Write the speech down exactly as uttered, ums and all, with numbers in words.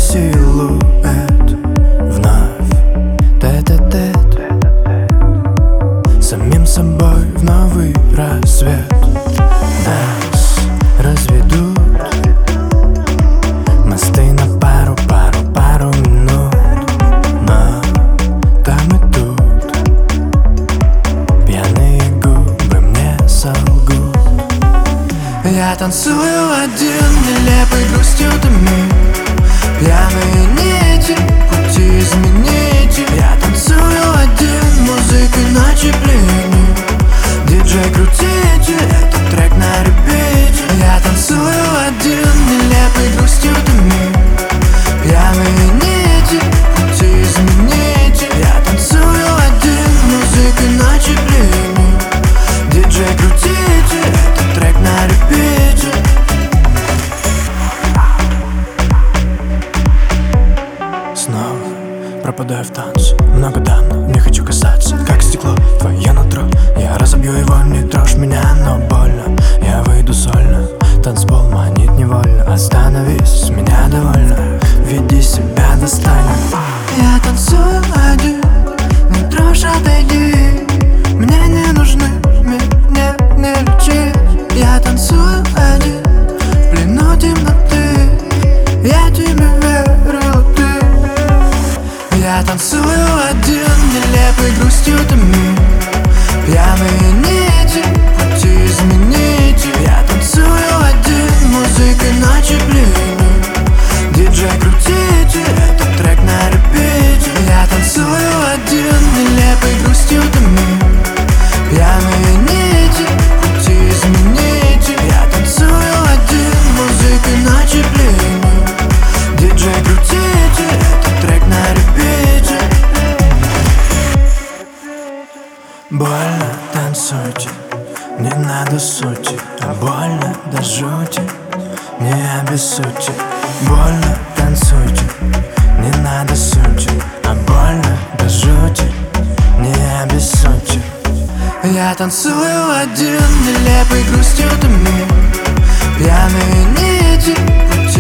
силуэт вновь тет-а-тет, самим собой в новый рассвет. Нас разведут мосты на пару, пару, пару минут, но там и тут пьяные губы мне солгут. Я танцую один, нелепой грустью томит пьяные нити, пути измените. Я танцую один, музыкой ночи пленит. Диджей, крутите этот трек на репите. Я танцую один, нелепой грустью томит пьяные нити, пути измените. Я танцую один, музыкой ночи пленит. Диджей, крутите этот трек на репите. Снова пропадаю в танце, много данных, не хочу касаться. Как стекло, твое нутро, я разобью его, не трожь меня, но больно. Я выйду сольно, танцпол манит невольно. Остановись, с меня довольно, веди себя достойно. Я танцую один, не трожь, отойди. Мне не нужны, меня не лечи. Я танцую один, в плену темноты. Я тебе верил, ты. Я танцую один, нелепой грустью томит пьяные нити, пути измените. Я танцую один, музыкой ночи пленит. Диджей, крутите этот трек на репите. Я танцую один, нелепой грустью томит пьяные нити, пути измените. Я танцую один, музыкой ночи пленит. Диджей, крутите этот трек на репите. Больно танцуйте, не надо сути, а больно до жути, не обессудьте. Больно танцуйте, не надо сути, а больно до жути, не обессудьте. Я танцую один, нелепой грустью томит пьяные нити, пути